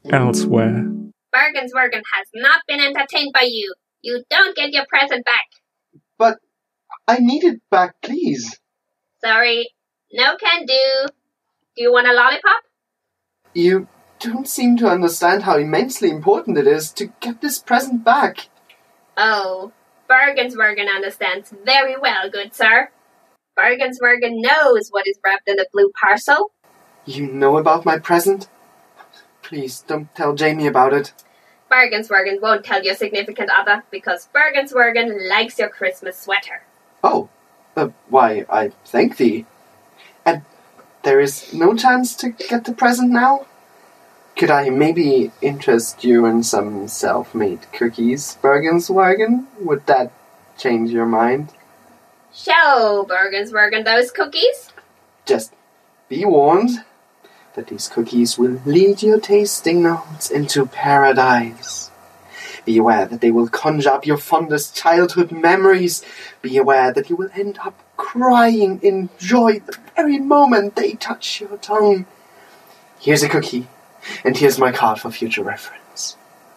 Elsewhere. Bergenswergen has not been entertained by you. You don't get your present back. But I need it back, please. Sorry, no can do. Do you want a lollipop? You don't seem to understand how immensely important it is to get this present back. Oh, Bergenswergen understands very well, good sir. Bergenswergen knows what is wrapped in the blue parcel. You know about my present? Please, don't tell Jamie about it. Bergenswergen won't tell your significant other because Bergenswergen likes your Christmas sweater. Oh, why, I thank thee. And there is no chance to get the present now? Could I maybe interest you in some self-made cookies, Bergenswergen? Would that change your mind? Show Bergenswergen those cookies. Just be warned that these cookies will lead your tasting notes into paradise. Be aware that they will conjure up your fondest childhood memories. Be aware that you will end up crying in joy the very moment they touch your tongue. Here's a cookie, and here's my card for future reference.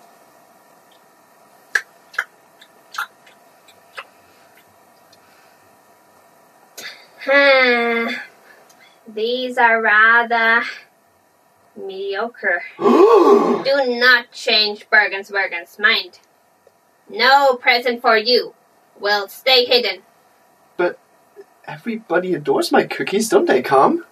These are rather mediocre. Do not change Bergenswergen's mind. No present for you. Will stay hidden. But everybody adores my cookies, don't they, Carm?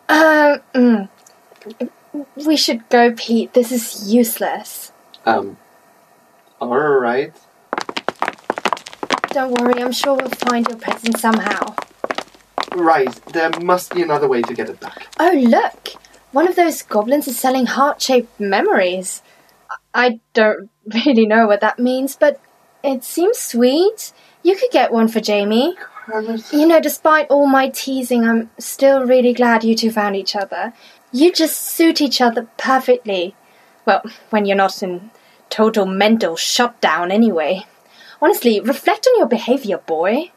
We should go, Pete. This is useless. Alright. Don't worry, I'm sure we'll find your present somehow. Right, there must be another way to get it back. Oh, look! One of those goblins is selling heart-shaped memories. I don't really know what that means, but it seems sweet. You could get one for Jamie. You know, despite all my teasing, I'm still really glad you two found each other. You just suit each other perfectly. Well, when you're not in total mental shutdown anyway. Honestly, reflect on your behaviour, boy.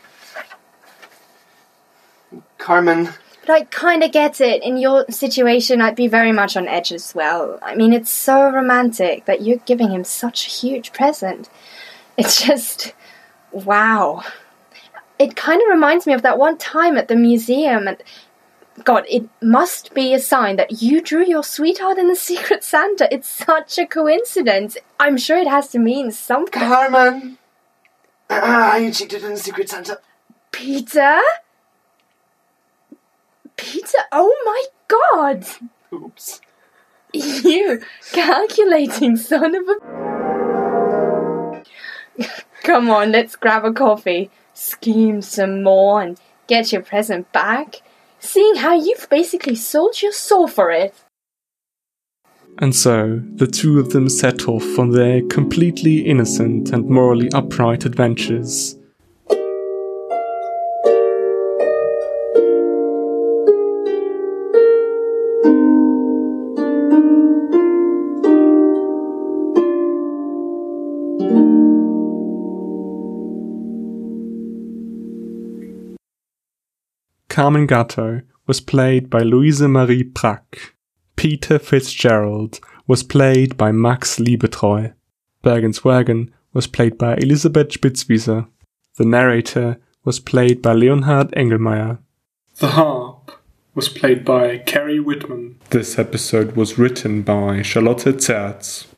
Carmen. But I kind of get it. In your situation, I'd be very much on edge as well. I mean, it's so romantic that you're giving him such a huge present. It's just, wow. It kind of reminds me of that one time at the museum. And God, it must be a sign that you drew your sweetheart in the Secret Santa. It's such a coincidence. I'm sure it has to mean something. Carmen! I cheated in the Secret Santa. Peter? Peter, oh my God! Oops. You calculating son of a... Come on, let's grab a coffee, scheme some more, and get your present back. Seeing how you've basically sold your soul for it. And so, the two of them set off on their completely innocent and morally upright adventures. Carmen Gatto was played by Louise Marie Prack. Peter Fitzgerald was played by Max Liebetreu. Bergenswergen was played by Elisabeth Spitzwieser. The narrator was played by Leonhard Engelmeier. The harp was played by Kerry Whitman. This episode was written by Charlotte Zerz.